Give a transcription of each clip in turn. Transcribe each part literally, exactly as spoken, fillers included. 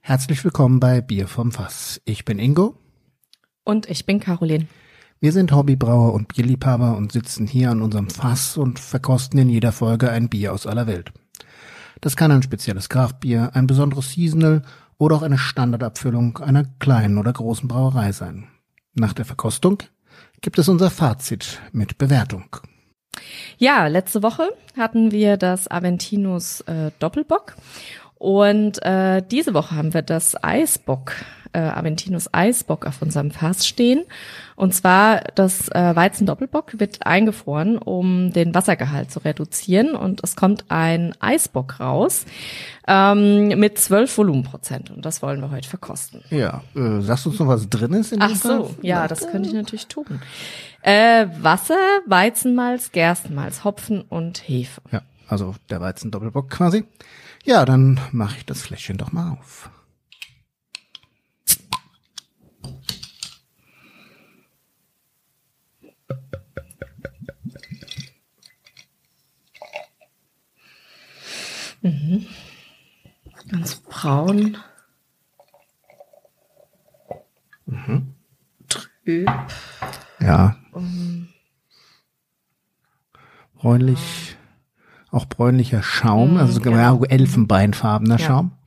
Herzlich willkommen bei Bier vom Fass. Ich bin Ingo. Und ich bin Caroline. Wir sind Hobbybrauer und Bierliebhaber und sitzen hier an unserem Fass und verkosten in jeder Folge ein Bier aus aller Welt. Das kann ein spezielles Kraftbier, ein besonderes Seasonal oder auch eine Standardabfüllung einer kleinen oder großen Brauerei sein. Nach der Verkostung gibt es unser Fazit mit Bewertung. Ja, letzte Woche hatten wir das Aventinus äh, Doppelbock und äh, diese Woche haben wir das Eisbock, äh, Aventinus Eisbock auf unserem Fass stehen. Und zwar das äh, Weizen-Doppelbock wird eingefroren, um den Wassergehalt zu reduzieren, und es kommt ein Eisbock raus ähm, mit zwölf Volumenprozent, und das wollen wir heute verkosten. Ja, äh, sagst du uns noch, was drin ist? In Ach so, ja, das könnte ich natürlich tun. Äh, Wasser, Weizenmalz, Gerstenmalz, Hopfen und Hefe. Ja, also der Weizen-Doppelbock quasi. Ja, dann mache ich das Fläschchen doch mal auf. Mhm. Ganz braun. Mhm. Trüb. Ja. Um. Bräunlich, auch bräunlicher Schaum, Mhm, also ja. elfenbeinfarbener Ja. Schaum.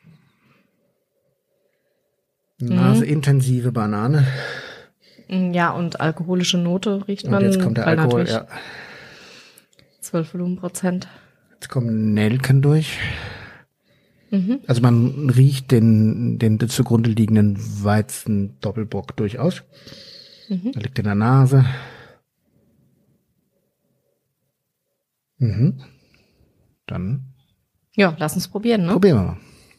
Naseintensive Banane. Ja, und alkoholische Note riecht man. Und jetzt kommt der weil Alkohol, natürlich ja. zwölf Volumenprozent. Jetzt kommen Nelken durch. Mhm. Also man riecht den, den zugrunde liegenden Weizen-Doppelbock durchaus. Mhm. Er liegt in der Nase. Mhm. Dann Ja, lass uns probieren, ne? probieren wir mal.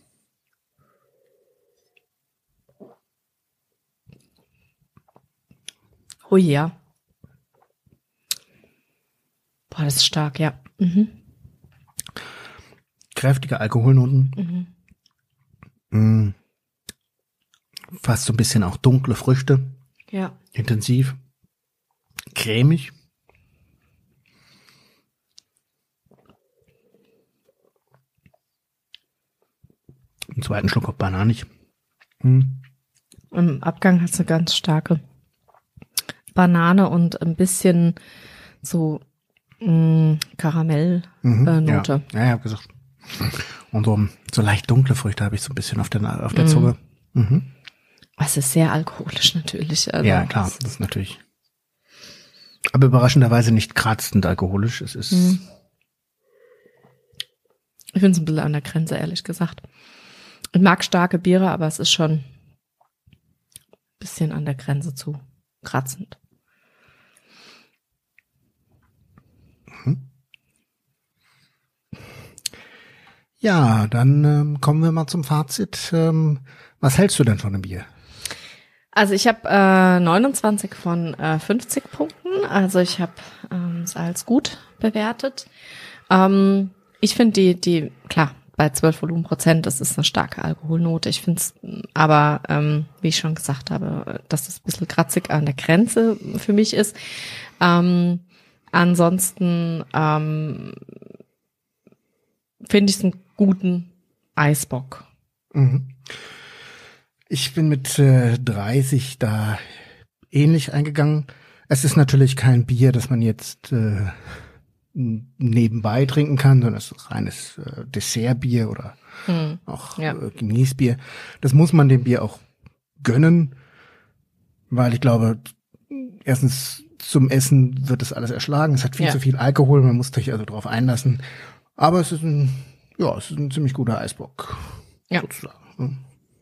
Oh ja. Boah, das ist stark, ja. Mhm. Kräftige Alkoholnoten. Mhm. Mm. Fast so ein bisschen auch dunkle Früchte. Ja. Intensiv. Cremig. Im zweiten Schluck auch bananig. Mm. Im Abgang hat es eine ganz starke Banane und ein bisschen so mh, Karamellnote. Mhm, Äh, Note. ja, ja, ich hab gesagt. Und so, so leicht dunkle Früchte habe ich so ein bisschen auf der, auf der Mhm. Zunge. Mhm. Es ist sehr alkoholisch natürlich. Also Ja, klar, das ist natürlich. Aber überraschenderweise nicht kratzend alkoholisch. Es ist. Mhm. Ich finde es ein bisschen an der Grenze, ehrlich gesagt. Ich mag starke Biere, aber es ist schon ein bisschen an der Grenze zu kratzend. Ja, dann ähm, kommen wir mal zum Fazit. Ähm, was hältst du denn von dem Bier? Also ich habe äh, neunundzwanzig von äh, fünfzig Punkten. Also ich habe ähm, es als gut bewertet. Ähm, ich finde die, die, klar, bei zwölf Volumenprozent, das ist eine starke Alkoholnote. Ich finde es aber, ähm, wie ich schon gesagt habe, dass das ein bisschen kratzig an der Grenze für mich ist. Ähm, ansonsten ähm, finde ich es einen guten Eisbock. Mhm. Ich bin mit äh, dreißig da ähnlich eingegangen. Es ist natürlich kein Bier, das man jetzt äh, nebenbei trinken kann, sondern es ist reines äh, Dessertbier oder Hm. auch Ja. äh, Genießbier. Das muss man dem Bier auch gönnen, weil ich glaube, erstens zum Essen wird das alles erschlagen. Es hat viel Ja. zu viel Alkohol, man muss sich also drauf einlassen. Aber es ist ein, ja, es ist ein ziemlich guter Eisbock, Ja. sozusagen. ne?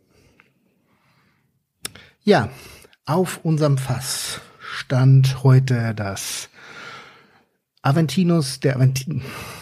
Ja, auf unserem Fass stand heute das Aventinus, der Aventin.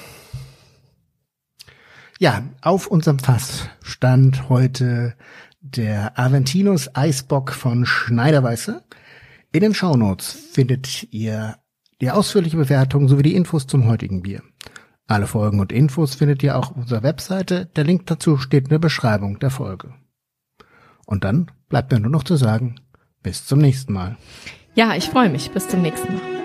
Ja, auf unserem Fass stand heute der Aventinus Eisbock von Schneiderweisse. In den Shownotes findet ihr die ausführliche Bewertung sowie die Infos zum heutigen Bier. Alle Folgen und Infos findet ihr auch auf unserer Webseite. Der Link dazu steht in der Beschreibung der Folge. Und dann bleibt mir nur noch zu sagen, bis zum nächsten Mal. Ja, ich freue mich. Bis zum nächsten Mal.